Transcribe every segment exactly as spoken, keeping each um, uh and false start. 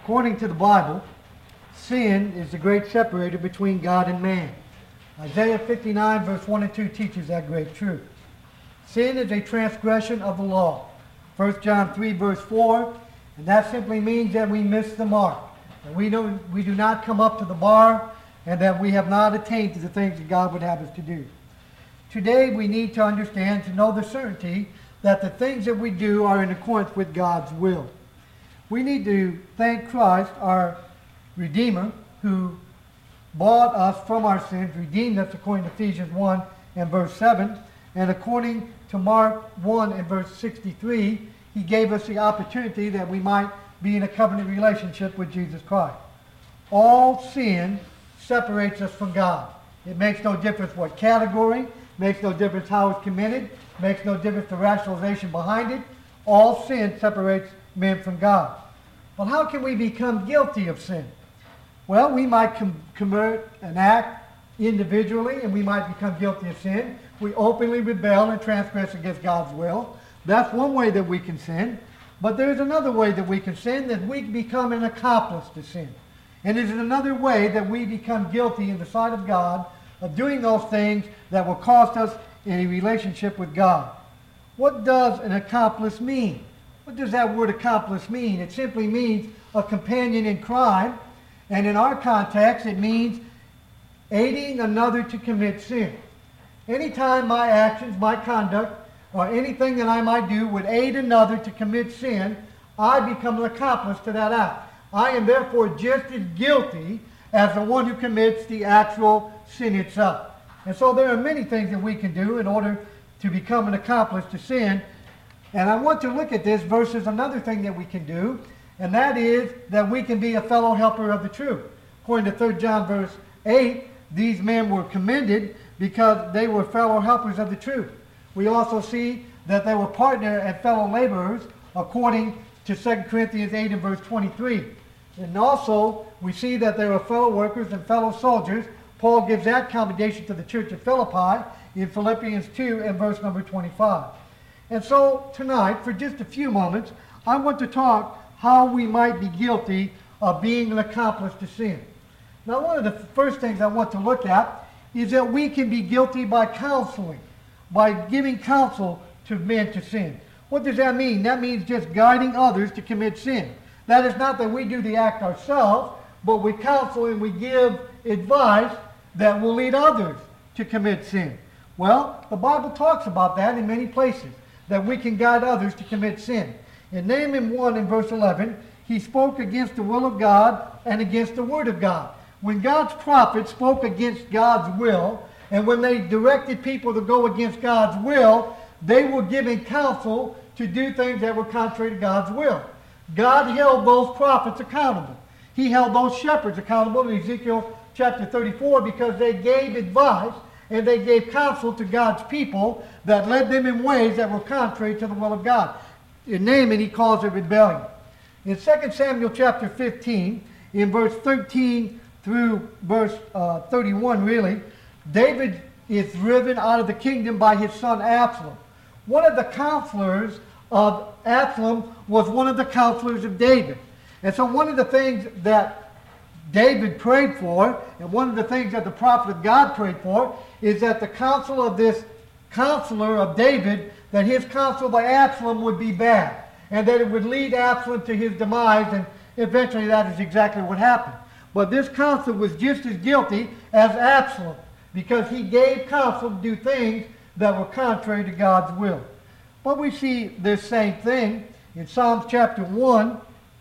According to the Bible, sin is the great separator between God and man. Isaiah fifty-nine verse one and two teaches that great truth. Sin is a transgression of the law. First John three verse four, and that simply means that we miss the mark. That we, don't, we do not come up to the bar, and that we have not attained to the things that God would have us to do. Today we need to understand, to know the certainty that the things that we do are in accordance with God's will. We need to thank Christ, our Redeemer, who bought us from our sins, redeemed us according to Ephesians one and verse seven, and according to Mark one and verse sixty-three, he gave us the opportunity that we might be in a covenant relationship with Jesus Christ. All sin separates us from God. It makes no difference what category, makes no difference how it's committed, makes no difference the rationalization behind it. All sin separates men from God. But how can we become guilty of sin? Well, we might com- commit an act individually, and we might become guilty of sin. We openly rebel and transgress against God's will. That's one way that we can sin. But there's another way that we can sin, that we become an accomplice to sin. And there's another way that we become guilty in the sight of God of doing those things that will cost us in a relationship with God. What does an accomplice mean? What does that word accomplice mean? It simply means a companion in crime. And in our context, it means aiding another to commit sin. Anytime my actions, my conduct, or anything that I might do would aid another to commit sin, I become an accomplice to that act. I am therefore just as guilty as the one who commits the actual sin itself. And so there are many things that we can do in order to become an accomplice to sin. And I want to look at this versus another thing that we can do, and that is that we can be a fellow helper of the truth. According to Third John verse eight, these men were commended because they were fellow helpers of the truth. We also see that they were partner and fellow laborers according to Second Corinthians eight and verse twenty-three. And also we see that they were fellow workers and fellow soldiers. Paul gives that commendation to the church of Philippi in Philippians two and verse number twenty-five. And so tonight, for just a few moments, I want to talk how we might be guilty of being an accomplice to sin. Now, one of the first things I want to look at is that we can be guilty by counseling, by giving counsel to men to sin. What does that mean? That means just guiding others to commit sin. That is not that we do the act ourselves, but we counsel and we give advice that will lead others to commit sin. Well, the Bible talks about that in many places, that we can guide others to commit sin. In Nahum one in verse eleven, he spoke against the will of God and against the word of God. When God's prophets spoke against God's will, and when they directed people to go against God's will, they were giving counsel to do things that were contrary to God's will. God held those prophets accountable. He held those shepherds accountable in Ezekiel chapter thirty-four because they gave advice and they gave counsel to God's people that led them in ways that were contrary to the will of God. In Naaman, he calls it rebellion. In Second Samuel chapter fifteen, in verse thirteen through verse uh, thirty-one, really, David is driven out of the kingdom by his son Absalom. One of the counselors of Absalom was one of the counselors of David. And so one of the things that David prayed for, and one of the things that the prophet of God prayed for, is that the counsel of this counselor of David, that his counsel by Absalom would be bad, and that it would lead Absalom to his demise, and eventually that is exactly what happened. But this counselor was just as guilty as Absalom, because he gave counsel to do things that were contrary to God's will. But we see this same thing in Psalms chapter one,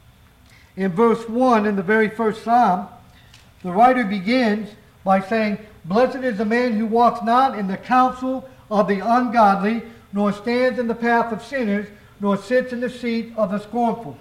in verse one, in the very first psalm. The writer begins by saying, "Blessed is the man who walks not in the counsel of the ungodly, nor stands in the path of sinners, nor sits in the seat of the scornful."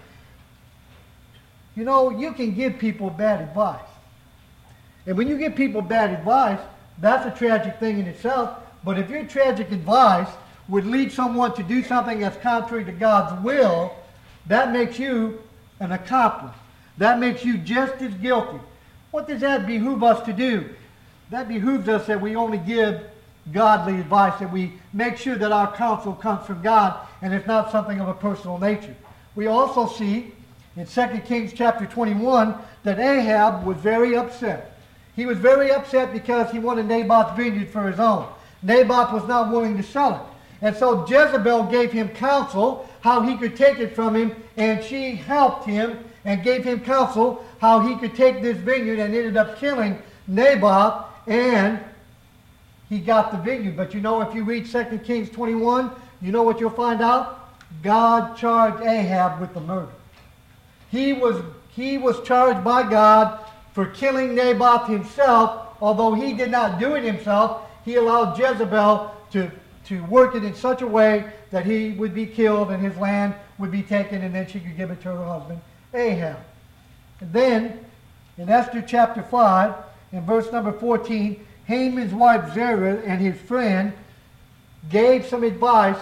You know, you can give people bad advice. And when you give people bad advice, that's a tragic thing in itself. But if your tragic advice would lead someone to do something that's contrary to God's will, that makes you an accomplice. That makes you just as guilty. What does that behoove us to do? That behooves us that we only give godly advice, that we make sure that our counsel comes from God and it's not something of a personal nature. We also see in Second Kings chapter twenty-one that Ahab was very upset. He was very upset because he wanted Naboth's vineyard for his own. Naboth was not willing to sell it. And so Jezebel gave him counsel how he could take it from him, and she helped him and gave him counsel how he could take this vineyard, and ended up killing Naboth, and he got the vineyard. But you know, if you read Second Kings twenty-one, you know what you'll find out? God charged Ahab with the murder. He was, he was charged by God for killing Naboth himself, although he did not do it himself. He allowed Jezebel to, to work it in such a way that he would be killed and his land would be taken, and then she could give it to her husband, Ahab. And then, in Esther chapter five, in verse number fourteen, Haman's wife Zerah and his friend gave some advice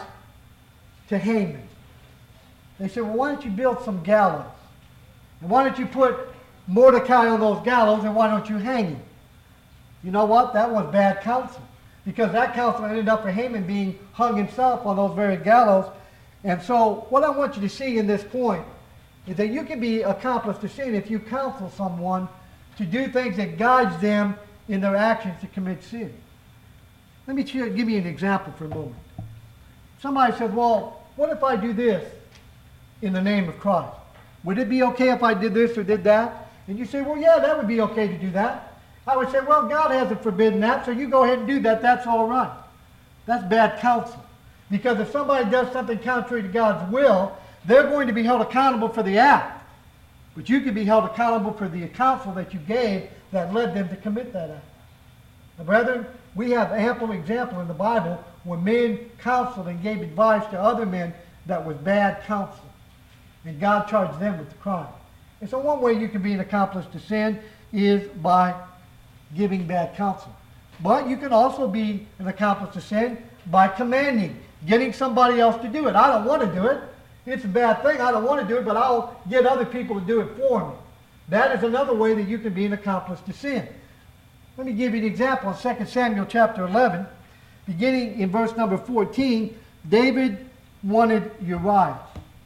to Haman. They said, well, why don't you build some gallows? And why don't you put Mordecai on those gallows, and why don't you hang him? You know what? That was bad counsel. Because that counsel ended up for Haman being hung himself on those very gallows. And so what I want you to see in this point is that you can be accomplice to sin if you counsel someone to do things that guides them in their actions to commit sin. Let me give you an example for a moment. Somebody says, well, what if I do this in the name of Christ? Would it be okay if I did this or did that? And you say, well, yeah, that would be okay to do that. I would say, well, God hasn't forbidden that, so you go ahead and do that. That's all right. That's bad counsel. Because if somebody does something contrary to God's will, they're going to be held accountable for the act. But you can be held accountable for the counsel that you gave that led them to commit that act. Now, brethren, we have ample example in the Bible where men counseled and gave advice to other men that was bad counsel. And God charged them with the crime. And so one way you can be an accomplice to sin is by giving bad counsel. But you can also be an accomplice to sin by commanding, getting somebody else to do it. I don't want to do it. It's a bad thing. I don't want to do it, but I'll get other people to do it for me. That is another way that you can be an accomplice to sin. Let me give you an example. In Second Samuel chapter eleven, beginning in verse number fourteen, David wanted Uriah.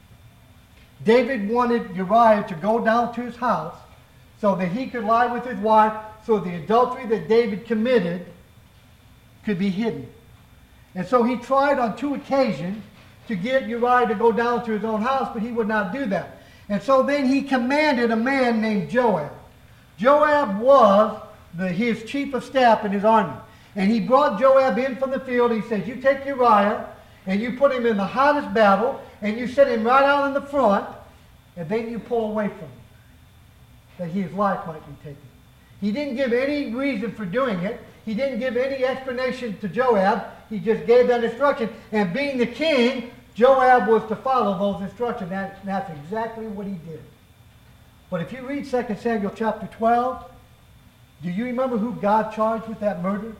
David wanted Uriah to go down to his house so that he could lie with his wife, so the adultery that David committed could be hidden. And so he tried on two occasions to get Uriah to go down to his own house, but he would not do that. And so then he commanded a man named Joab. Joab was the, his chief of staff in his army. And he brought Joab in from the field. He said, you take Uriah and you put him in the hottest battle and you set him right out in the front, and then you pull away from him, that his life might be taken. He didn't give any reason for doing it. He didn't give any explanation to Joab. He just gave that instruction. And being the king, Joab was to follow those instructions. That, that's exactly what he did. But if you read Second Samuel chapter twelve, do you remember who God charged with that murder?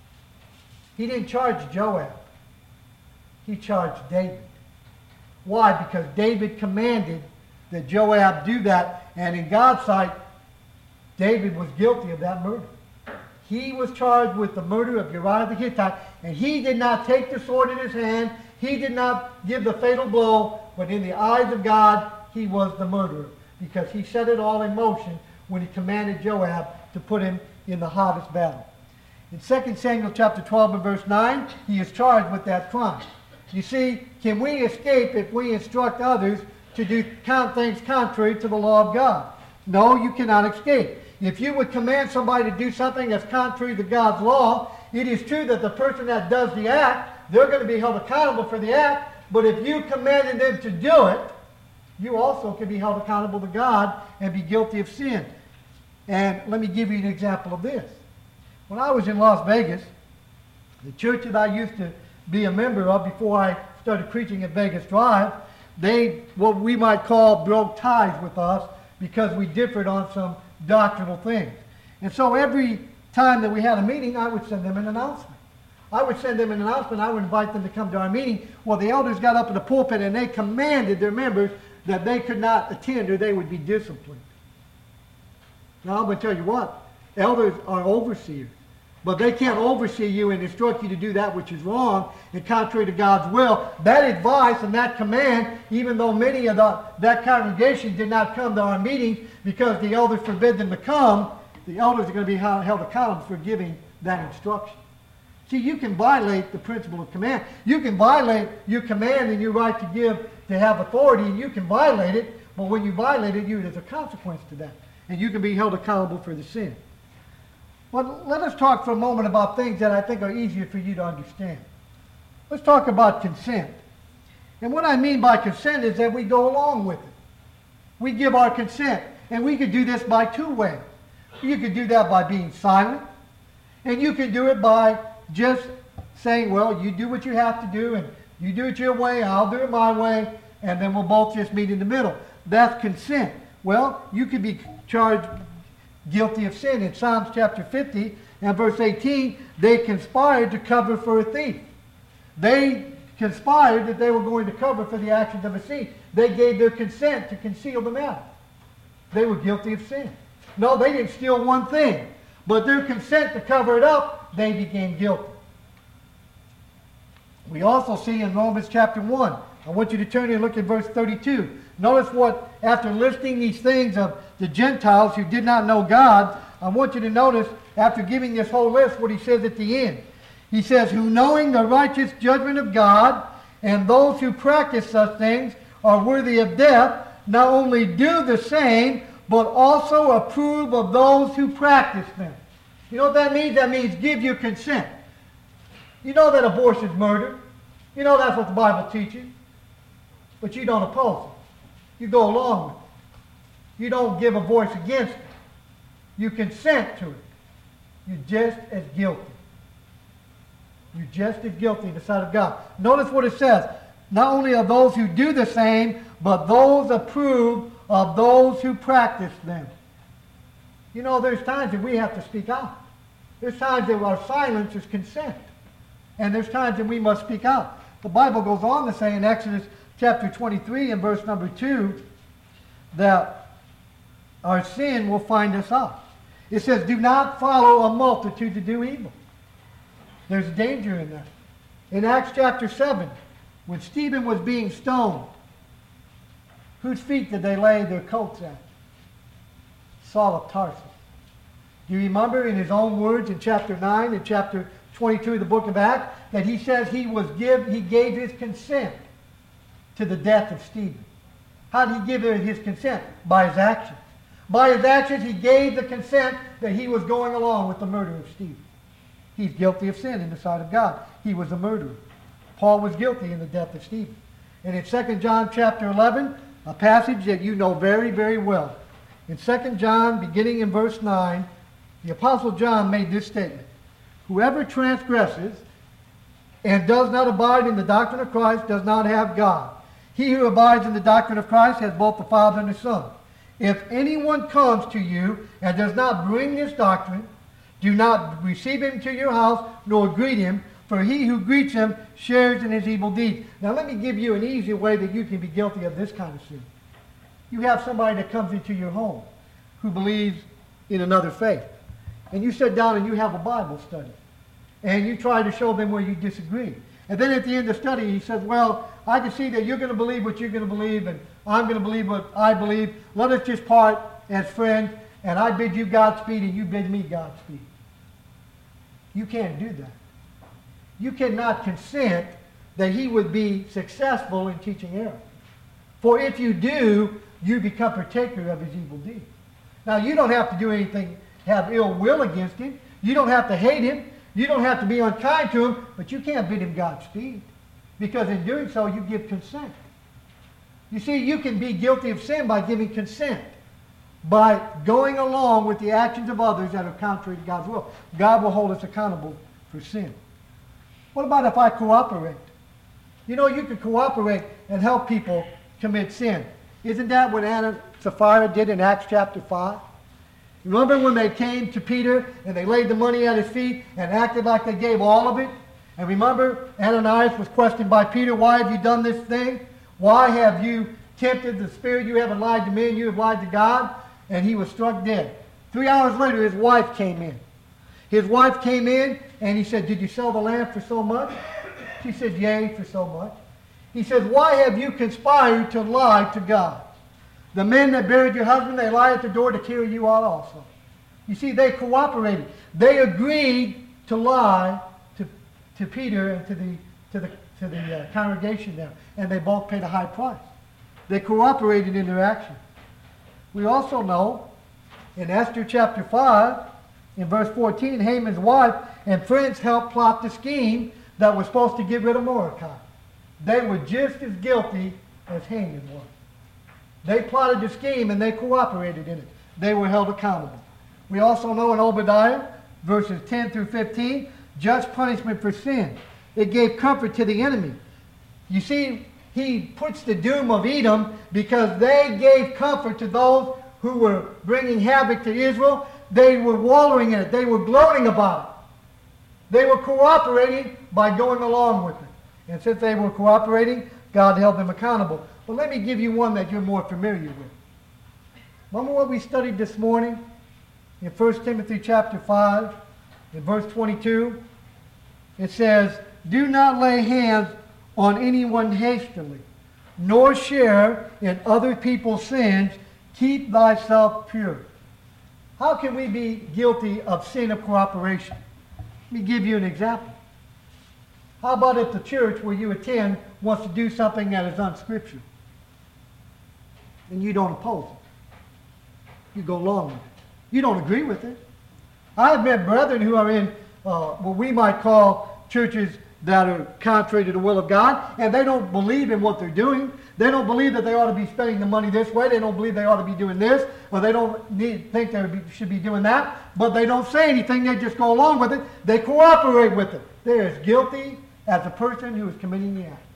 He didn't charge Joab. He charged David. Why? Because David commanded that Joab do that. And in God's sight, David was guilty of that murder. He was charged with the murder of Uriah the Hittite, and he did not take the sword in his hand. He did not give the fatal blow, but in the eyes of God, he was the murderer, because he set it all in motion when he commanded Joab to put him in the hottest battle. In Second Samuel chapter twelve and verse nine, he is charged with that crime. You see, can we escape if we instruct others to do things contrary to the law of God? No, you cannot escape. If you would command somebody to do something that's contrary to God's law, it is true that the person that does the act, they're going to be held accountable for the act, but if you commanded them to do it, you also can be held accountable to God and be guilty of sin. And let me give you an example of this. When I was in Las Vegas, the church that I used to be a member of before I started preaching at Vegas Drive, they, what we might call, broke ties with us because we differed on some doctrinal things. And so every time that we had a meeting, I would send them an announcement. I would send them an announcement. I would invite them to come to our meeting. Well, the elders got up in the pulpit and they commanded their members that they could not attend or they would be disciplined. Now, I'm going to tell you what. Elders are overseers. but they can't oversee you and instruct you to do that which is wrong and contrary to God's will. That advice and that command, even though many of the, that congregation did not come to our meetings because the elders forbid them to come, the elders are going to be held accountable for giving that instruction. See, you can violate the principle of command. You can violate your command and your right to give, to have authority, and you can violate it, but when you violate it, you, there's a consequence to that. And you can be held accountable for the sin. But let us talk for a moment about things that I think are easier for you to understand. Let's talk about consent. And what I mean by consent is that we go along with it. We give our consent. And we could do this by two ways. You could do that by being silent. And you could do it by just saying, well, you do what you have to do, and you do it your way, I'll do it my way, and then we'll both just meet in the middle. That's consent. Well, you could be charged guilty of sin. In Psalms chapter fifty and verse eighteen, they conspired to cover for a thief. They conspired that they were going to cover for the actions of a thief. They gave their consent to conceal the matter. They were guilty of sin. No, they didn't steal one thing, but their consent to cover it up, they became guilty. We also see in Romans chapter one, I want you to turn and look at verse thirty-two. Notice what, after listing these things of the Gentiles who did not know God, I want you to notice, after giving this whole list, what he says at the end. He says, who knowing the righteous judgment of God, and those who practice such things are worthy of death, not only do the same, but also approve of those who practice them. You know what that means? That means give your consent. You know that abortion is murder. You know that's what the Bible teaches. But you don't oppose it. You go along with it. You don't give a voice against it. You consent to it. You're just as guilty. You're just as guilty in the sight of God. Notice what it says. Not only are those who do the same, but those approve of those who practice them. You know, there's times that we have to speak out. There's times that our silence is consent. And there's times that we must speak out. The Bible goes on to say in Exodus chapter twenty-three and verse number two that our sin will find us out. It says, do not follow a multitude to do evil. There's danger in that. In Acts chapter seven, when Stephen was being stoned, whose feet did they lay their coats at? Saul of Tarsus. Do you remember in his own words in chapter nine and chapter twenty-two of the book of Acts that he says he was give he gave his consent to the death of Stephen? How did he give his consent? By his actions. By his actions, he gave the consent that he was going along with the murder of Stephen. He's guilty of sin in the sight of God. He was a murderer. Paul was guilty in the death of Stephen. And in Second John chapter eleven, a passage that you know very, very well. In Second John, beginning in verse nine, the Apostle John made this statement. Whoever transgresses and does not abide in the doctrine of Christ does not have God. He who abides in the doctrine of Christ has both the Father and the Son. If anyone comes to you and does not bring this doctrine, do not receive him to your house, nor greet him, for he who greets him shares in his evil deeds. Now let me give you an easy way that you can be guilty of this kind of sin. You have somebody that comes into your home who believes in another faith. And you sit down and you have a Bible study. And you try to show them where you disagree. And then at the end of the study, he says, well, I can see that you're going to believe what you're going to believe, and I'm going to believe what I believe. Let us just part as friends, and I bid you Godspeed, and you bid me Godspeed. You can't do that. You cannot consent that he would be successful in teaching error. For if you do, you become partaker of his evil deeds. Now, you don't have to do anything, have ill will against him. You don't have to hate him. You don't have to be unkind to him, but you can't bid him Godspeed. Because in doing so, you give consent. You see, you can be guilty of sin by giving consent, by going along with the actions of others that are contrary to God's will. God will hold us accountable for sin. What about if I cooperate? You know, you can cooperate and help people commit sin. Isn't that what Anna and Sapphira did in Acts chapter five? Remember when they came to Peter and they laid the money at his feet and acted like they gave all of it? And remember, Ananias was questioned by Peter, why have you done this thing? Why have you tempted the Spirit? You haven't lied to me, and you have lied to God. And he was struck dead. Three hours later, his wife came in. His wife came in and he said, did you sell the land for so much? She said, yea, for so much. He said, why have you conspired to lie to God? The men that buried your husband, they lie at the door to kill you out also. You see, they cooperated. They agreed to lie to, to Peter and to the, to the, to the uh, congregation there. And they both paid a high price. They cooperated in their action. We also know in Esther chapter five, in verse fourteen, Haman's wife and friends helped plot the scheme that was supposed to get rid of Mordecai. They were just as guilty as Haman was. They plotted the scheme and they cooperated in it. They were held accountable. We also know in Obadiah, verses ten through fifteen, just punishment for sin. It gave comfort to the enemy. You see, he puts the doom of Edom because they gave comfort to those who were bringing havoc to Israel. They were wallowing in it. They were gloating about it. They were cooperating by going along with it. And since they were cooperating, God held them accountable. But let me give you one that you're more familiar with. Remember what we studied this morning in First Timothy chapter five, in verse twenty-two? It says, do not lay hands on anyone hastily, nor share in other people's sins. Keep thyself pure. How can we be guilty of sin of cooperation? Let me give you an example. How about if the church where you attend wants to do something that is unscriptural? And you don't oppose it. You go along with it. You don't agree with it. I've met brethren who are in uh, what we might call churches that are contrary to the will of God, and they don't believe in what they're doing. They don't believe that they ought to be spending the money this way. They don't believe they ought to be doing this, or they don't need, think they be, should be doing that, but they don't say anything. They just go along with it. They cooperate with it. They're as guilty as a person who is committing the act.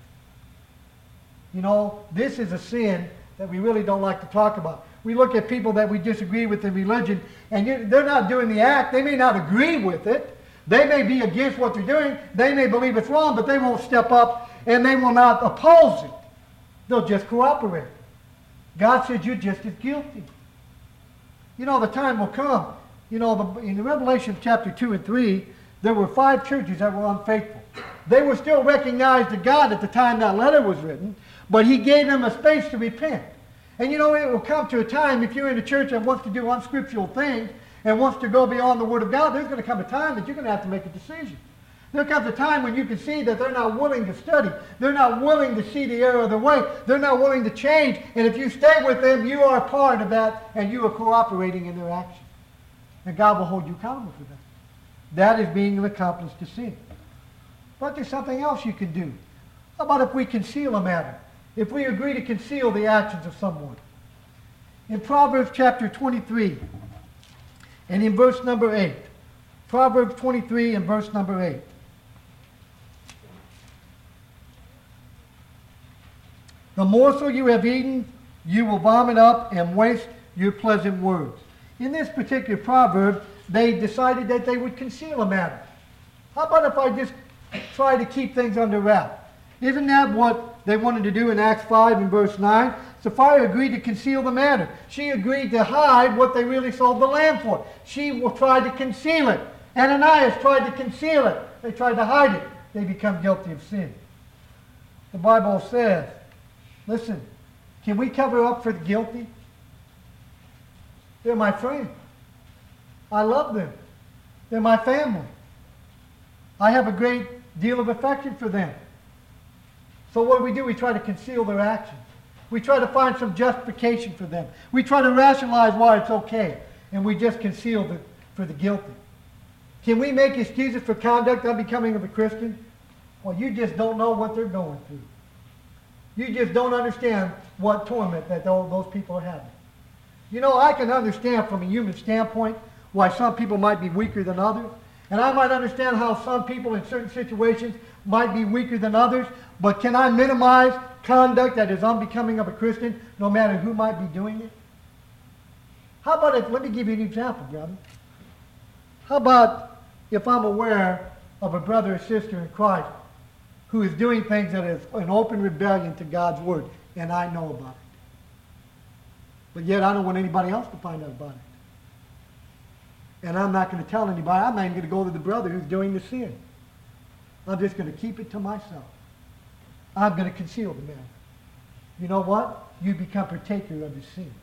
You know, this is a sin that we really don't like to talk about. We look at people that we disagree with in religion, and you, they're not doing the act. They may not agree with it. They may be against what they're doing. They may believe it's wrong, but they won't step up, and they will not oppose it. They'll just cooperate. God said you're just as guilty. You know, the time will come. You know, the, in the Revelation chapter two and three, there were five churches that were unfaithful. They were still recognized to God at the time that letter was written, but he gave them a space to repent. And you know, it will come to a time, if you're in a church that wants to do unscriptural things and wants to go beyond the Word of God, there's going to come a time that you're going to have to make a decision. There comes a time when you can see that they're not willing to study. They're not willing to see the error of the way. They're not willing to change. And if you stay with them, you are part of that, and you are cooperating in their action. And God will hold you accountable for that. That is being an accomplice to sin. But there's something else you can do. How about if we conceal a matter? If we agree to conceal the actions of someone? In Proverbs chapter twenty-three, and in verse number eight. Proverbs twenty-three and verse number eight. The morsel you have eaten, you will vomit up and waste your pleasant words. In this particular proverb, they decided that they would conceal a matter. How about if I just try to keep things under wraps? Isn't that what they wanted to do in Acts five and verse nine? Sapphira agreed to conceal the matter. She agreed to hide what they really sold the land for. She tried to conceal it. Ananias tried to conceal it. They tried to hide it. They become guilty of sin. The Bible says, listen, can we cover up for the guilty? They're my friend. I love them. They're my family. I have a great deal of affection for them. So what do we do? We try to conceal their actions. We try to find some justification for them. We try to rationalize why it's okay. And we just conceal the, for the guilty. Can we make excuses for conduct unbecoming of a Christian? Well, you just don't know what they're going through. You just don't understand what torment that those people are having. You know, I can understand from a human standpoint why some people might be weaker than others. And I might understand how some people in certain situations might be weaker than others. But can I minimize conduct that is unbecoming of a Christian, no matter who might be doing it? How about if, let me give you an example, brother. How about if I'm aware of a brother or sister in Christ who is doing things that is an open rebellion to God's Word, and I know about it. But yet I don't want anybody else to find out about it. And I'm not going to tell anybody. I'm not even going to go to the brother who's doing the sin. I'm just going to keep it to myself. I'm going to conceal the matter. You know what? You become partaker of his sin.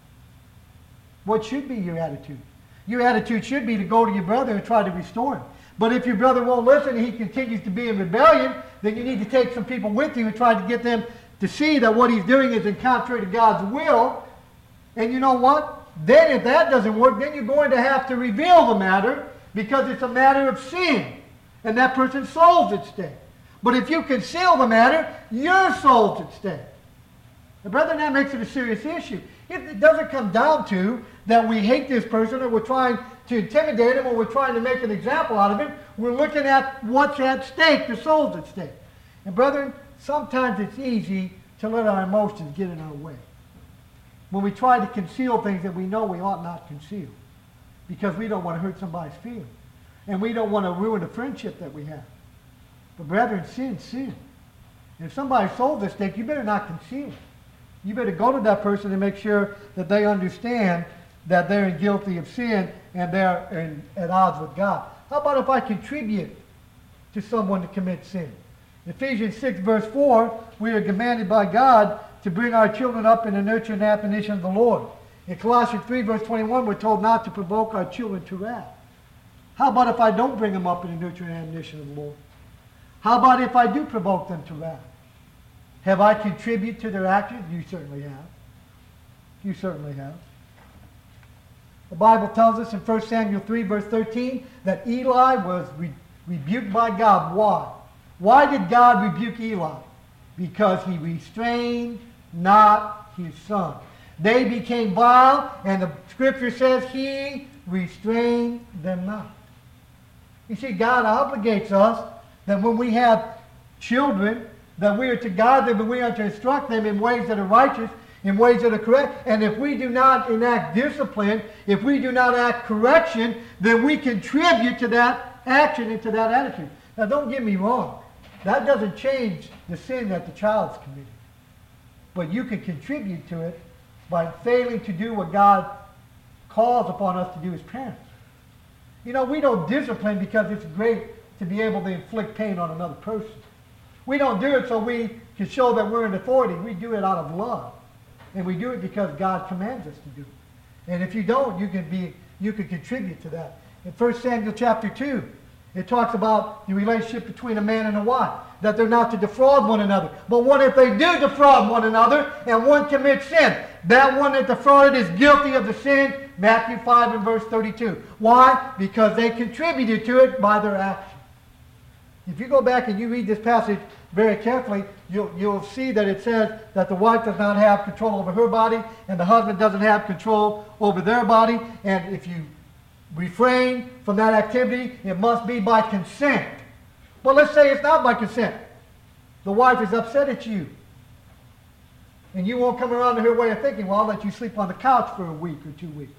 What should be your attitude? Your attitude should be to go to your brother and try to restore him. But if your brother won't listen and he continues to be in rebellion, then you need to take some people with you and try to get them to see that what he's doing is in contrary to God's will. And you know what? Then if that doesn't work, then you're going to have to reveal the matter, because it's a matter of sin. And that person's soul's at stake. But if you conceal the matter, your soul's at stake. And brethren, that makes it a serious issue. If it doesn't come down to that we hate this person, or we're trying to intimidate him, or we're trying to make an example out of him, we're looking at what's at stake. The soul's at stake. And brethren, sometimes it's easy to let our emotions get in our way. When we try to conceal things that we know we ought not conceal, because we don't want to hurt somebody's feelings. And we don't want to ruin the friendship that we have. But brethren, sin, sin. And if somebody's soul's at stake, you better not conceal it. You better go to that person and make sure that they understand that they're guilty of sin and they're in, at odds with God. How about if I contribute to someone to commit sin? Ephesians six verse four, we are commanded by God to bring our children up in the nurture and admonition of the Lord. In Colossians three verse twenty-one, we're told not to provoke our children to wrath. How about if I don't bring them up in the nurture and admonition of the Lord? How about if I do provoke them to wrath? Have I contributed to their actions? You certainly have. You certainly have. The Bible tells us in First Samuel three verse thirteen that Eli was re- rebuked by God. Why? Why did God rebuke Eli? Because he restrained not his son. They became vile, and the scripture says he restrained them not. You see, God obligates us that when we have children, that we are to guide them and we are to instruct them in ways that are righteous, in ways that are correct. And if we do not enact discipline, if we do not act correction, then we contribute to that action and to that attitude. Now, don't get me wrong. That doesn't change the sin that the child's committed. But you can contribute to it by failing to do what God calls upon us to do as parents. You know, we don't discipline because it's great to be able to inflict pain on another person. We don't do it so we can show that we're in authority. We do it out of love. And we do it because God commands us to do it. And if you don't, you can be you can contribute to that. In First Samuel chapter two, it talks about the relationship between a man and a wife, that they're not to defraud one another. But what if they do defraud one another and one commits sin? That one that defrauded is guilty of the sin, Matthew five and verse thirty-two. Why? Because they contributed to it by their action. If you go back and you read this passage very carefully, you'll, you'll see that it says that the wife does not have control over her body and the husband doesn't have control over their body. And if you refrain from that activity, it must be by consent. But let's say it's not by consent. The wife is upset at you. And you won't come around to her way of thinking, well, I'll let you sleep on the couch for a week or two weeks.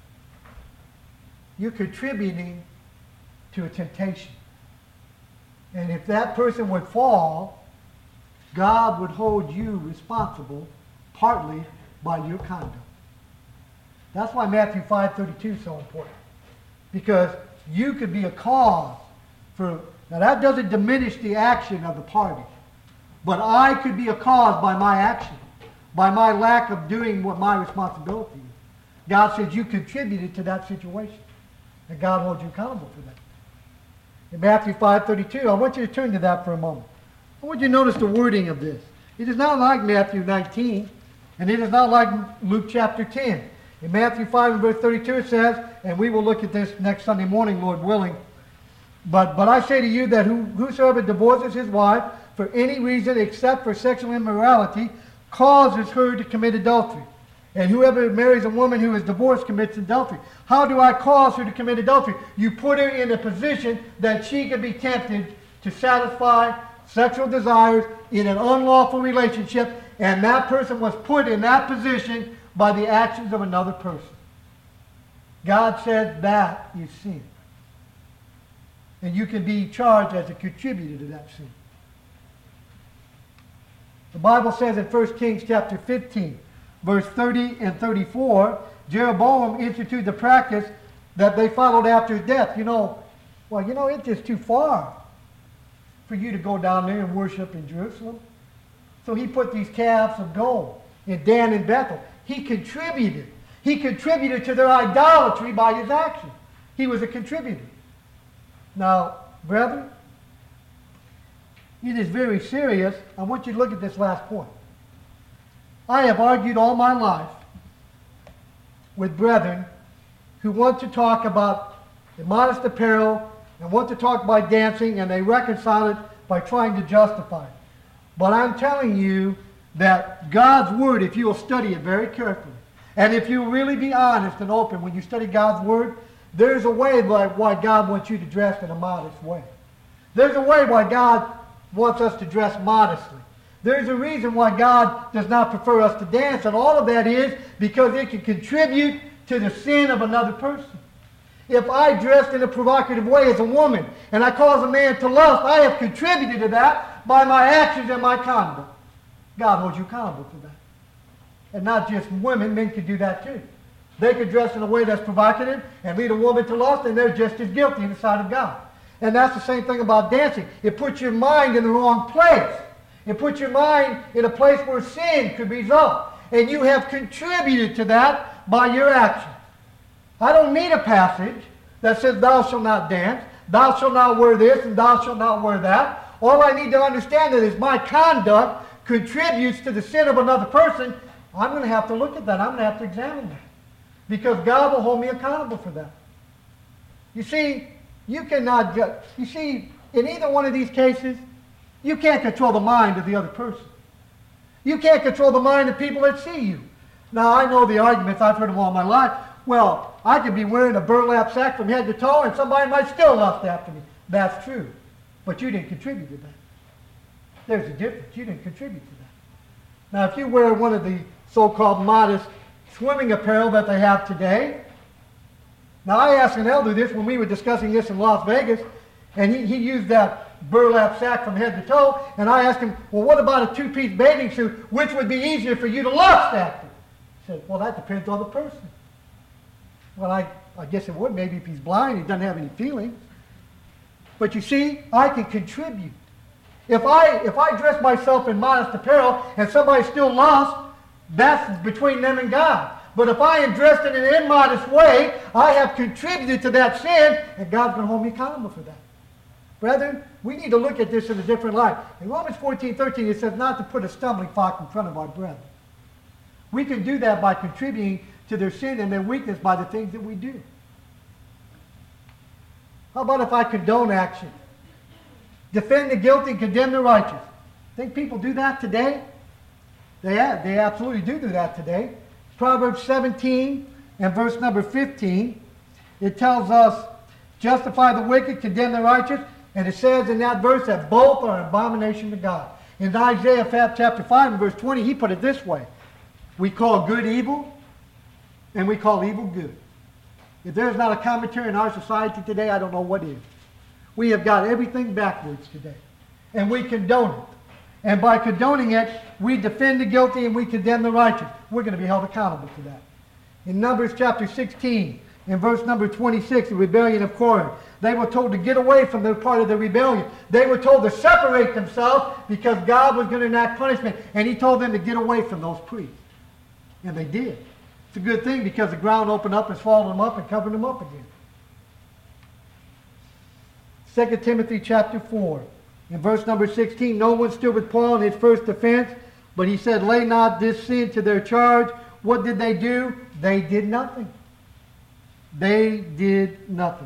You're contributing to a temptation. And if that person would fall, God would hold you responsible partly by your conduct. That's why Matthew five thirty-two is so important. Because you could be a cause for, now that doesn't diminish the action of the party, but I could be a cause by my action, by my lack of doing what my responsibility is. God says you contributed to that situation, and God holds you accountable for that. In Matthew five thirty-two, I want you to turn to that for a moment. I want you to notice the wording of this. It is not like Matthew nineteen, and it is not like Luke chapter ten. In Matthew five and verse thirty-two it says, and we will look at this next Sunday morning, Lord willing, but, but I say to you that who, whosoever divorces his wife for any reason except for sexual immorality causes her to commit adultery. And whoever marries a woman who is divorced commits adultery. How do I cause her to commit adultery? You put her in a position that she can be tempted to satisfy sexual desires in an unlawful relationship, and that person was put in that position by the actions of another person. God said that is sin. And you can be charged as a contributor to that sin. The Bible says in First Kings chapter fifteen, verse thirty and thirty-four, Jeroboam instituted the practice that they followed after his death. You know, well, you know, it's just too far for you to go down there and worship in Jerusalem. So he put these calves of gold in Dan and Bethel. He contributed. He contributed to their idolatry by his actions. He was a contributor. Now, brethren, it is very serious. I want you to look at this last point. I have argued all my life with brethren who want to talk about immodest apparel and want to talk about dancing, and they reconcile it by trying to justify it. But I'm telling you that God's Word, if you will study it very carefully, and if you really be honest and open when you study God's Word, there's a way why God wants you to dress in a modest way. There's a way why God wants us to dress modestly. There's a reason why God does not prefer us to dance, and all of that is because it can contribute to the sin of another person. If I dressed in a provocative way as a woman and I cause a man to lust, I have contributed to that by my actions and my conduct. God holds you accountable for that. And not just women, men could do that too. They could dress in a way that's provocative and lead a woman to lust, and they're just as guilty in the sight of God. And that's the same thing about dancing. It puts your mind in the wrong place. It puts your mind in a place where sin could result. And you have contributed to that by your actions. I don't need a passage that says, thou shalt not dance, thou shalt not wear this, and thou shalt not wear that. All I need to understand is my conduct contributes to the sin of another person. I'm going to have to look at that. I'm going to have to examine that. Because God will hold me accountable for that. You see, you cannot judge. You see, in either one of these cases, you can't control the mind of the other person. You can't control the mind of people that see you. Now, I know the arguments. I've heard them all my life. Well, I could be wearing a burlap sack from head to toe, and somebody might still lust after me. That's true. But you didn't contribute to that. There's a difference. You didn't contribute to that. Now, if you wear one of the so-called modest swimming apparel that they have today. Now, I asked an elder this when we were discussing this in Las Vegas, and he, he used that burlap sack from head to toe, and I asked him, well, what about a two-piece bathing suit? Which would be easier for you to lust after? He said, well, that depends on the person. Well, I, I guess it would. Maybe if he's blind, he doesn't have any feelings. But you see, I can contribute. If I, if I dress myself in modest apparel and somebody still lusts, that's between them and God. But if I am dressed in an immodest way, I have contributed to that sin, and God's going to hold me accountable for that. Brethren, we need to look at this in a different light. In Romans fourteen thirteen, it says not to put a stumbling block in front of our brethren. We can do that by contributing to their sin and their weakness by the things that we do. How about if I condone action? Defend the guilty and condemn the righteous. Think people do that today? They, they absolutely do do that today. Proverbs seventeen and verse number fifteen, it tells us, justify the wicked, condemn the righteous, and it says in that verse that both are an abomination to God. In Isaiah chapter five and verse twenty, he put it this way. We call good evil, and we call evil good. If there's not a commentary in our society today, I don't know what is. We have got everything backwards today, and we condone it. And by condoning it, we defend the guilty and we condemn the righteous. We're going to be held accountable for that. In Numbers chapter sixteen, in verse number twenty-six, the rebellion of Korah, they were told to get away from their part of the rebellion. They were told to separate themselves because God was going to enact punishment. And he told them to get away from those priests. And they did. It's a good thing because the ground opened up and swallowed them up and covered them up again. Second Timothy chapter four. In verse number sixteen, no one stood with Paul in his first defense, but he said, lay not this sin to their charge. What did they do? They did nothing. They did nothing.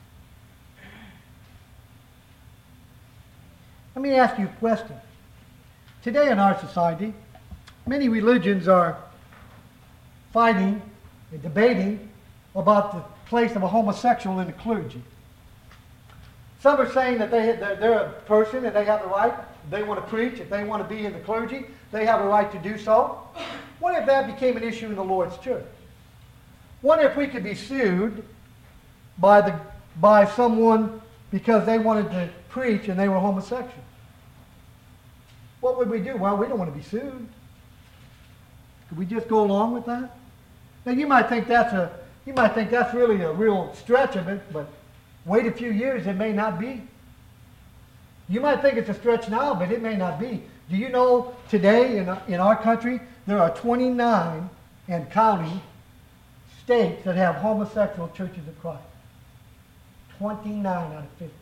Let me ask you a question. Today in our society, many religions are fighting and debating about the place of a homosexual in the clergy. Some are saying that they, they're, they're a person and they have the right, if they want to preach, if they want to be in the clergy, they have a right to do so. What if that became an issue in the Lord's church? What if we could be sued by, the, by someone because they wanted to preach and they were homosexual? What would we do? Well, we don't want to be sued. Could we just go along with that? Now, you might think that's a, You might think that's really a real stretch of it, but wait a few years, it may not be. You might think it's a stretch now, but it may not be. Do you know today in, in our country, there are twenty-nine and counting states that have homosexual churches of Christ. twenty-nine out of fifty.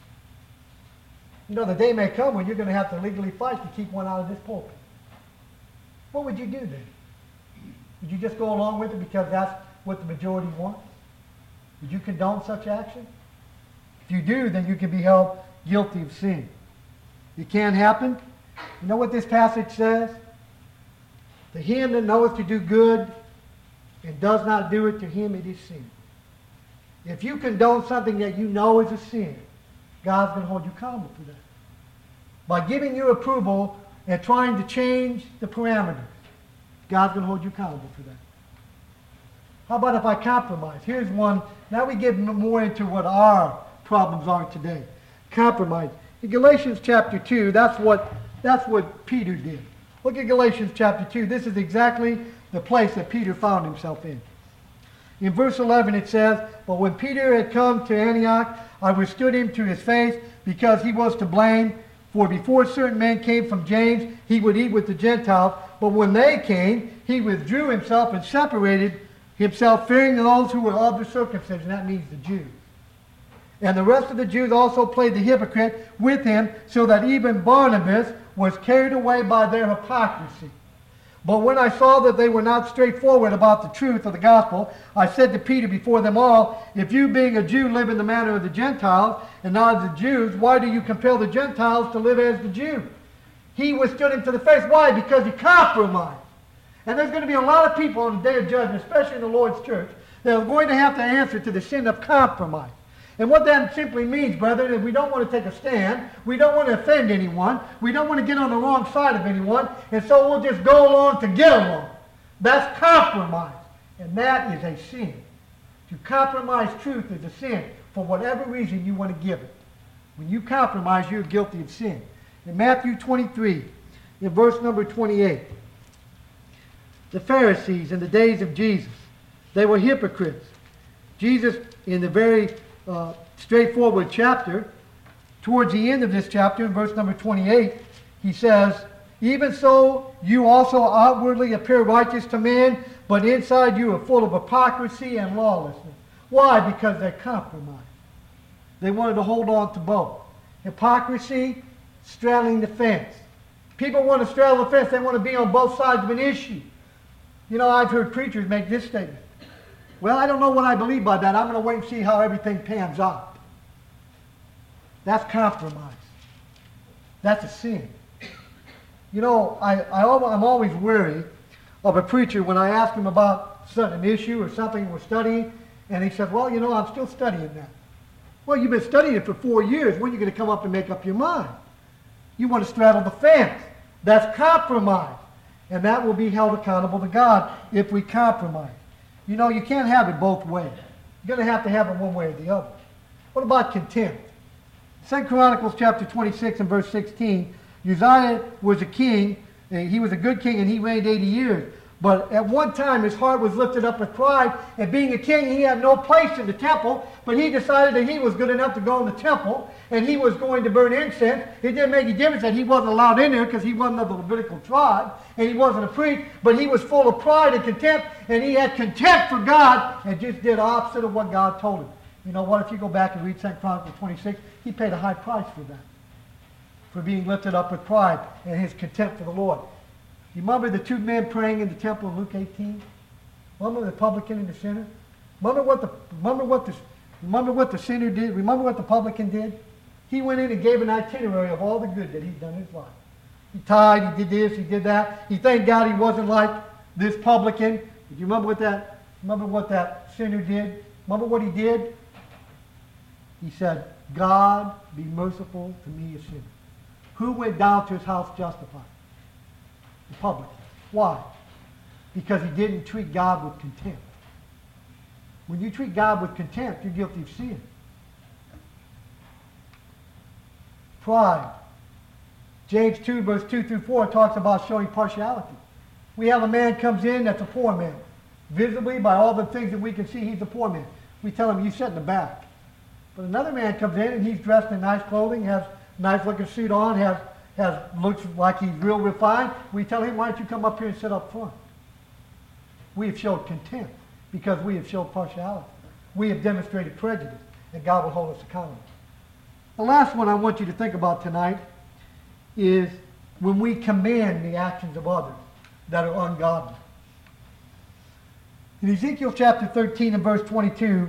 You know, the day may come when you're going to have to legally fight to keep one out of this pulpit. What would you do then? Would you just go along with it because that's what the majority wants? Would you condone such action? If you do, then you can be held guilty of sin. It can happen. You know what this passage says? To him that knoweth to do good and does not do it, to him it is sin. If you condone something that you know is a sin, God's going to hold you accountable for that. By giving you approval and trying to change the parameters, God's going to hold you accountable for that. How about if I compromise? Here's one. Now we get more into what our problems are today. Compromise. In Galatians chapter two, that's what, that's what Peter did. Look at Galatians chapter two. This is exactly the place that Peter found himself in. In verse eleven it says, "But when Peter had come to Antioch, I withstood him to his face, because he was to blame. For before certain men came from James, he would eat with the Gentiles. But when they came, he withdrew himself and separated himself, fearing those who were of the circumcision." That means the Jews. "And the rest of the Jews also played the hypocrite with him, so that even Barnabas was carried away by their hypocrisy. But when I saw that they were not straightforward about the truth of the gospel, I said to Peter before them all, If you being a Jew live in the manner of the Gentiles, and not of the Jews, why do you compel the Gentiles to live as the Jews? He withstood him to the face." Why? Because he compromised. And there's going to be a lot of people on the day of judgment, especially in the Lord's church, that are going to have to answer to the sin of compromise. And what that simply means, brethren, is we don't want to take a stand. We don't want to offend anyone. We don't want to get on the wrong side of anyone. And so we'll just go along to get along. That's compromise. And that is a sin. To compromise truth is a sin for whatever reason you want to give it. When you compromise, you're guilty of sin. In Matthew twenty-three, in verse number twenty-eight, the Pharisees in the days of Jesus, they were hypocrites. Jesus, in the very uh, straightforward chapter, towards the end of this chapter, in verse number twenty-eight, he says, "Even so, you also outwardly appear righteous to men, but inside you are full of hypocrisy and lawlessness." Why? Because they compromised. They wanted to hold on to both. Hypocrisy, straddling the fence. People want to straddle the fence. They want to be on both sides of an issue. You know, I've heard preachers make this statement. "Well, I don't know what I believe by that. I'm going to wait and see how everything pans out." That's compromise. That's a sin. You know, I, I, I'm always wary of a preacher when I ask him about an issue or something we're studying, and he says, "Well, you know, I'm still studying that." Well, you've been studying it for four years. When are you going to come up and make up your mind? You want to straddle the fence. That's compromise. And that will be held accountable to God if we compromise. You know, you can't have it both ways. You're going to have to have it one way or the other. What about contempt? Second Chronicles chapter twenty-six and verse sixteen, Uzziah was a king, and he was a good king, and he reigned eighty years. But at one time his heart was lifted up with pride, and being a king he had no place in the temple, but he decided that he was good enough to go in the temple, and he was going to burn incense. It didn't make any difference that he wasn't allowed in there because he wasn't of the Levitical tribe, and he wasn't a priest, but he was full of pride and contempt, and he had contempt for God, and just did opposite of what God told him. You know what? If you go back and read Second Chronicles twenty-six, he paid a high price for that, for being lifted up with pride and his contempt for the Lord. You remember the two men praying in the temple in Luke eighteen? Remember the publican and the sinner? Remember what the remember what the remember what the sinner did? Remember what the publican did? He went in and gave an itinerary of all the good that he'd done in his life. He tithed, he did this, he did that. He thanked God he wasn't like this publican. Do you remember what that remember what that sinner did? Remember what he did? He said, "God be merciful to me, a sinner." Who went down to his house justified? The publican. Why? Because he didn't treat God with contempt. When you treat God with contempt, you're guilty of sin. Pride. James two, verse two through four talks about showing partiality. We have a man comes in that's a poor man. Visibly, by all the things that we can see, he's a poor man. We tell him, you sit in the back. But another man comes in and he's dressed in nice clothing, has a nice looking suit on, has, has looks like he's real refined. We tell him, why don't you come up here and sit up front? We have showed contempt because we have showed partiality. We have demonstrated prejudice, and God will hold us accountable. The last one I want you to think about tonight is when we command the actions of others that are ungodly. In Ezekiel chapter thirteen and verse twenty-two,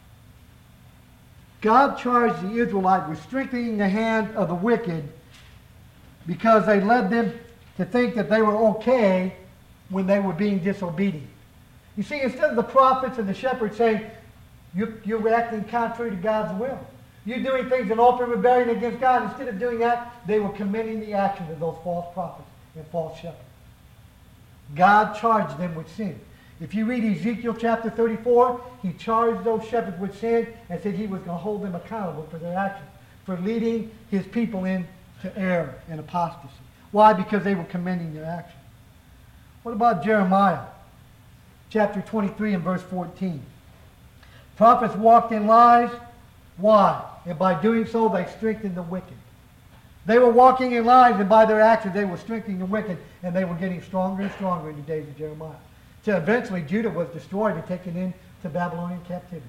God charged the Israelites with strengthening the hand of the wicked because they led them to think that they were okay when they were being disobedient. You see, instead of the prophets and the shepherds saying, you're, you're acting contrary to God's will, you're doing things in open rebellion against God, instead of doing that, they were commending the actions of those false prophets and false shepherds. God charged them with sin. If you read Ezekiel chapter thirty-four, he charged those shepherds with sin and said he was going to hold them accountable for their actions, for leading his people into error and apostasy. Why? Because they were commending their actions. What about Jeremiah chapter twenty-three and verse fourteen? Prophets walked in lies. Why? And by doing so, they strengthened the wicked. They were walking in lies, and by their actions, they were strengthening the wicked, and they were getting stronger and stronger in the days of Jeremiah. So eventually, Judah was destroyed and taken into Babylonian captivity.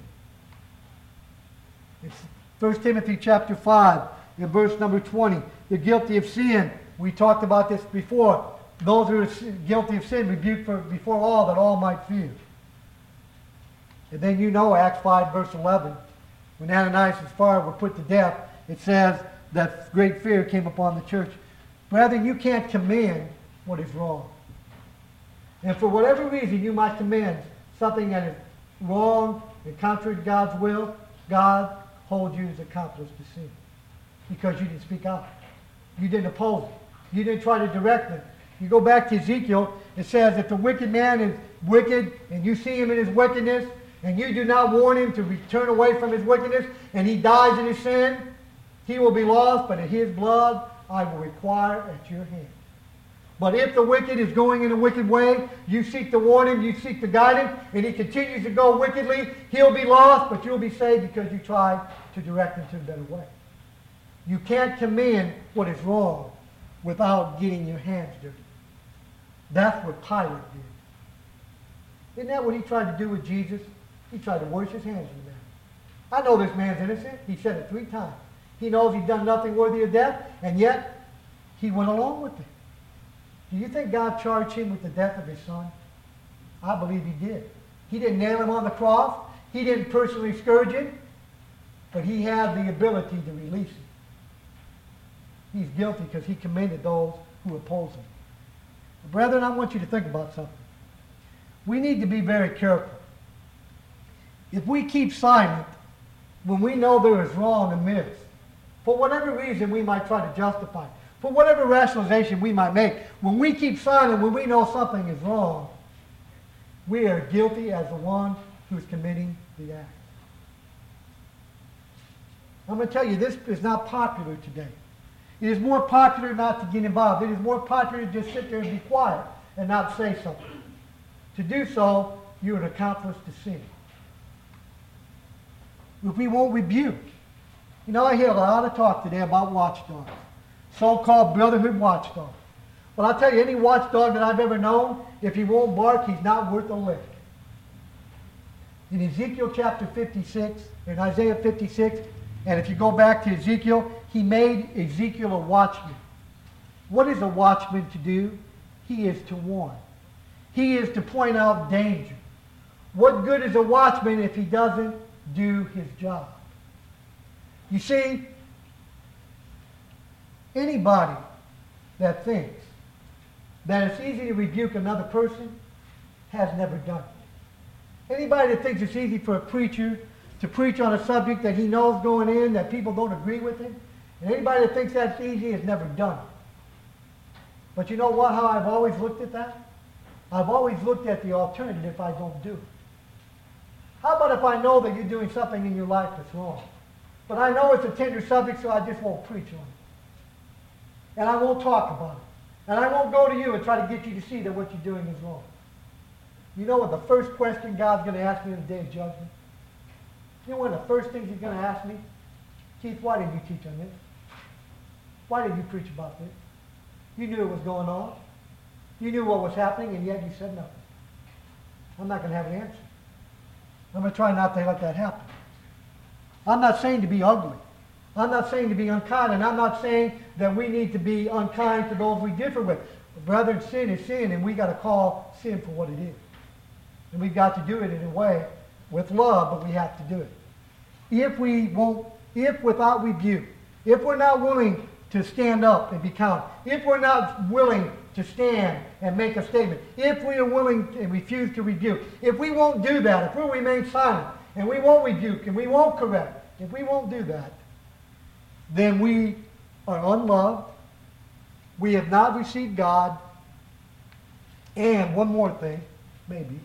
It's First Timothy chapter five, in verse number twenty. They're guilty of sin. We talked about this before. Those who are guilty of sin rebuke for, before all, that all might fear. And then you know Acts five, verse eleven. When Ananias and Sapphira were put to death, it says that great fear came upon the church. Brethren, you can't command what is wrong. And for whatever reason you might command something that is wrong and contrary to God's will, God holds you as accomplice to sin. Because you didn't speak out. You didn't oppose it. You didn't try to direct them. You go back to Ezekiel, it says if the wicked man is wicked and you see him in his wickedness, and you do not warn him to return away from his wickedness, and he dies in his sin, he will be lost, but in his blood I will require at your hand. But if the wicked is going in a wicked way, you seek to warn him, you seek to guide him, and he continues to go wickedly, he'll be lost, but you'll be saved because you tried to direct him to a better way. You can't command what is wrong without getting your hands dirty. That's what Pilate did. Isn't that what he tried to do with Jesus? He tried to wash his hands of the man. I know this man's innocent. He said it three times. He knows he's done nothing worthy of death, and yet he went along with it. Do you think God charged him with the death of his son? I believe he did. He didn't nail him on the cross. He didn't personally scourge him, but he had the ability to release him. He's guilty because he commended those who oppose him. Brethren, I want you to think about something. We need to be very careful. If we keep silent when we know there is wrong amiss, for whatever reason we might try to justify, for whatever rationalization we might make, when we keep silent when we know something is wrong, we are guilty as the one who is committing the act. I'm going to tell you, this is not popular today. It is more popular not to get involved. It is more popular to just sit there and be quiet and not say something. To do so, you're an accomplice to sin. If we won't rebuke. You know, I hear a lot of talk today about watchdogs, so-called brotherhood watchdogs. Well, I'll tell you, any watchdog that I've ever known, if he won't bark, he's not worth a lick. In Ezekiel chapter fifty-six, in Isaiah fifty-six, and if you go back to Ezekiel, he made Ezekiel a watchman. What is a watchman to do? He is to warn. He is to point out danger. What good is a watchman if he doesn't do his job? You see, anybody that thinks that it's easy to rebuke another person has never done it. Anybody that thinks it's easy for a preacher to preach on a subject that he knows going in that people don't agree with him, and anybody that thinks that's easy has never done it. But you know what, how I've always looked at that? I've always looked at the alternative if I don't do it. How about if I know that you're doing something in your life that's wrong? But I know it's a tender subject, so I just won't preach on it. And I won't talk about it. And I won't go to you and try to get you to see that what you're doing is wrong. You know what the first question God's going to ask me in the day of judgment? You know one of the first things he's going to ask me? Keith, why did you teach on this? Why did you preach about this? You knew it was going on. You knew what was happening, and yet you said nothing. I'm not going to have an answer. I'm going to try not to let that happen. I'm not saying to be ugly. I'm not saying to be unkind, and I'm not saying that we need to be unkind to those we differ with. But brethren, sin is sin, and we got to call sin for what it is. And we've got to do it in a way with love, but we have to do it. If we won't, if without rebuke, if we're not willing to stand up and be counted, if we're not willing to stand and make a statement, if we are willing and refuse to rebuke, if we won't do that, if we'll remain silent, and we won't rebuke, and we won't correct, if we won't do that, then we are unloved, we have not received God, and one more thing, maybe,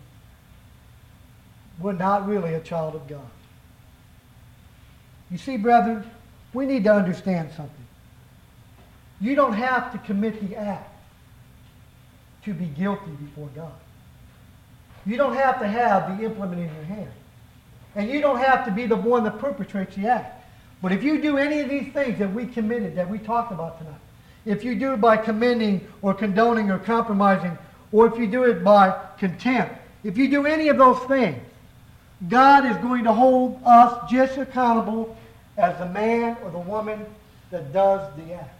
we're not really a child of God. You see, brethren, we need to understand something. You don't have to commit the act to be guilty before God. You don't have to have the implement in your hand. And you don't have to be the one that perpetrates the act. But if you do any of these things that we committed, that we talked about tonight, if you do it by commending or condoning or compromising, or if you do it by contempt, if you do any of those things, God is going to hold us just accountable as the man or the woman that does the act.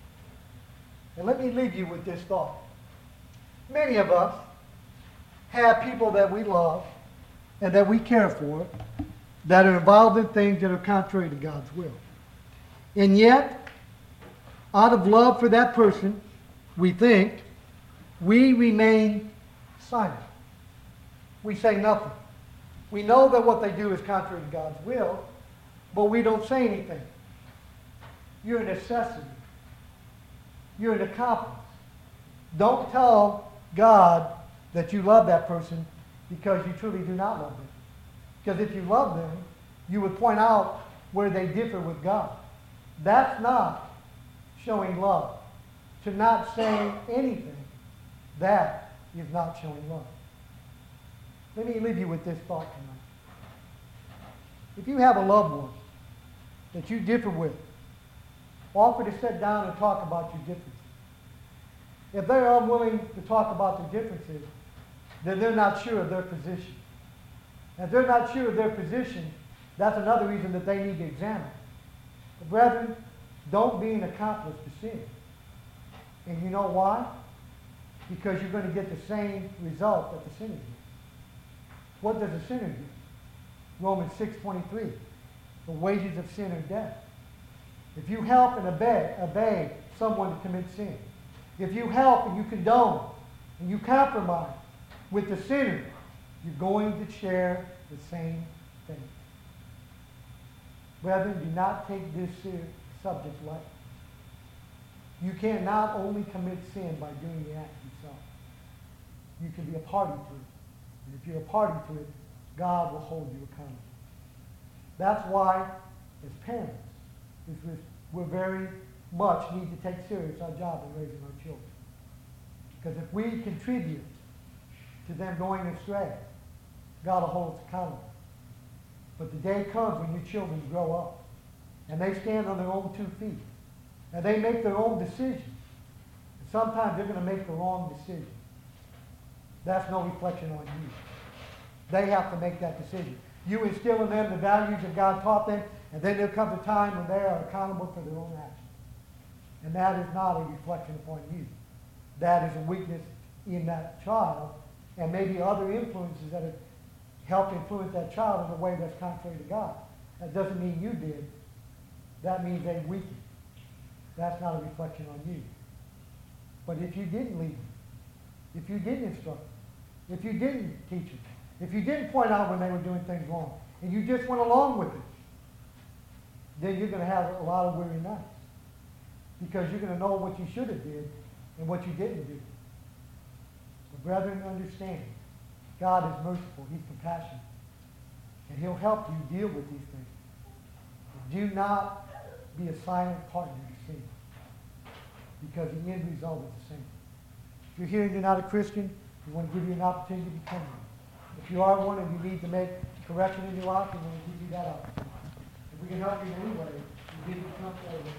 And let me leave you with this thought. Many of us have people that we love and that we care for that are involved in things that are contrary to God's will. And yet, out of love for that person, we think, we remain silent. We say nothing. We know that what they do is contrary to God's will, but we don't say anything. You're a necessity. You're an accomplice. Don't tell God that you love that person because you truly do not love them. Because if you love them, you would point out where they differ with God. That's not showing love. To not say anything, that is not showing love. Let me leave you with this thought tonight. If you have a loved one that you differ with, offer to sit down and talk about your differences. If they're unwilling to talk about their differences, then they're not sure of their position. If they're not sure of their position, that's another reason that they need to examine. But brethren, don't be an accomplice to sin. And you know why? Because you're going to get the same result that the sinner gets. What does a sinner do? Romans six twenty-three. The wages of sin are death. If you help and obey, obey someone to commit sin, if you help and you condone and you compromise with the sinner, you're going to share the same thing. Brethren, do not take this subject lightly. You can not only commit sin by doing the act yourself. You can be a party to it. And if you're a party to it, God will hold you accountable. That's why, as parents, we very much need to take serious our job in raising our children. Because if we contribute to them going astray, God will hold us accountable. But the day comes when your children grow up and they stand on their own two feet and they make their own decisions. And sometimes they're going to make the wrong decision. That's no reflection on you. They have to make that decision. You instill in them the values that God taught them, and then there'll come a time when they are accountable for their own actions. And that is not a reflection upon you. That is a weakness in that child, and maybe other influences that have helped influence that child in a way that's contrary to God. That doesn't mean you did. That means they weakened. That's not a reflection on you. But if you didn't lead them, if you didn't instruct them, if you didn't teach them, if you didn't point out when they were doing things wrong, and you just went along with it, then you're going to have a lot of weary nights. Because you're going to know what you should have did and what you didn't do. But brethren, understand, God is merciful. He's compassionate. And He'll help you deal with these things. But do not be a silent partner to sin. Because the end result is the same. If you're here and you're not a Christian, We want to give you an opportunity to become one. If you are one and you need to make correction in your life, we want to give you that opportunity. If we can help you in any way, we need you to come forward.